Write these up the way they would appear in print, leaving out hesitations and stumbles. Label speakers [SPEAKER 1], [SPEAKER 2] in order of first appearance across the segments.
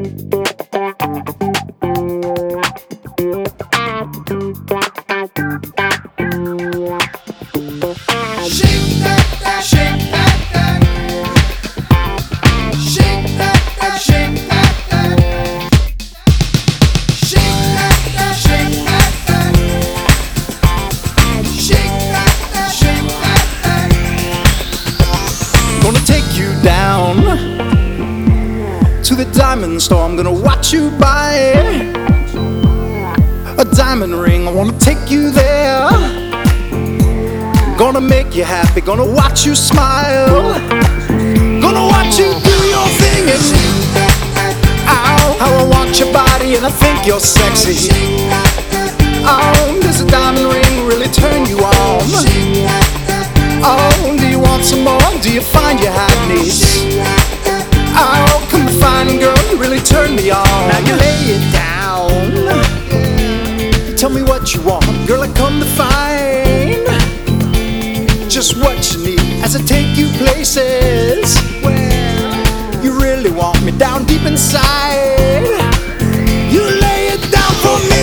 [SPEAKER 1] Gonna take you down to the diamond store. I'm gonna watch you buy a diamond ring. I wanna take you there. Gonna make you happy, gonna watch you smile. Gonna watch you do your thing and ow, how I want your body and I think you're sexy. Oh, does a diamond ring really turn you on? Oh, do you want some more? Do you find you have needs? Oh, come and find, girl, you really turn me on. Now you lay it down. Tell me what you want, girl, I come to find just what you need as I take you places where you really want me down deep inside. You lay it down for me.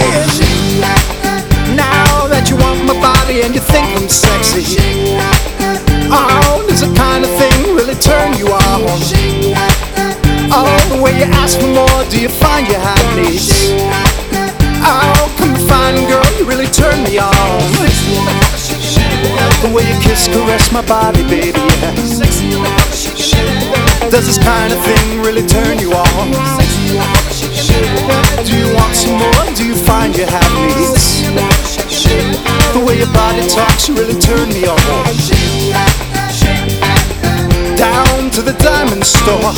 [SPEAKER 1] Now that you want my body and you think I'm sexy, oh, does the kind of thing really turn you on? Oh, the way you ask for more, do you find you have needs? Oh, come and find, girl, you really turn me on. The way you kiss, caress my body, baby, yeah. Does this kind of thing really turn you on? Do you want some more? Do you find you have needs? The way your body talks, you really turn me on. Down to the diamond store.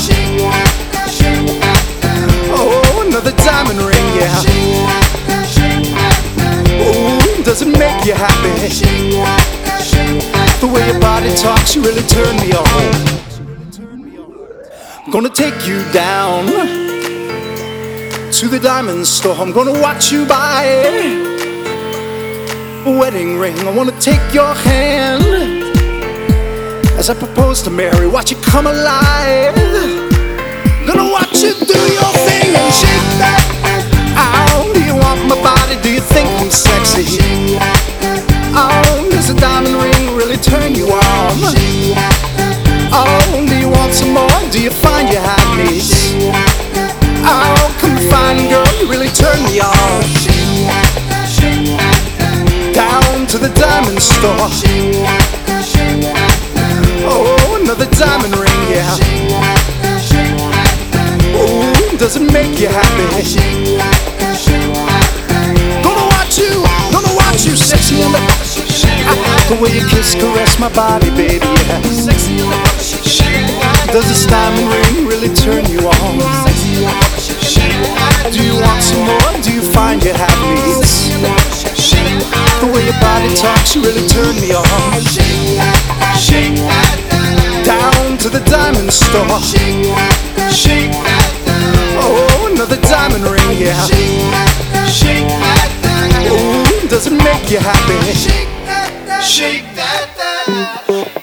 [SPEAKER 1] Oh, another diamond ring, yeah. Oh, does it make you happy? The way your body talks, you really turn me on. Gonna take you down to the diamond store. I'm gonna watch you buy a wedding ring. I wanna take your hand as I propose to Mary. Watch you come alive. Gonna watch you do your thing and shake that. Ow, do you want my body? Do you think I'm sexy? Oh, does a diamond ring really turn you on? Oh, do you want some more? Do you find you have needs? Oh, come find, girl, you really turn me on. Down to the diamond store. Oh, another diamond ring, yeah. Oh, does it make you happy? Gonna watch you, sexy on the way you kiss, caress my body, baby, yeah. Does this diamond ring really turn you on? Do you want some more? Do you find you have needs? The way your body talks, you really turn me on. Down to the diamond store. Oh, another diamond ring, yeah. Oh, does it make you happy?
[SPEAKER 2] Shake that.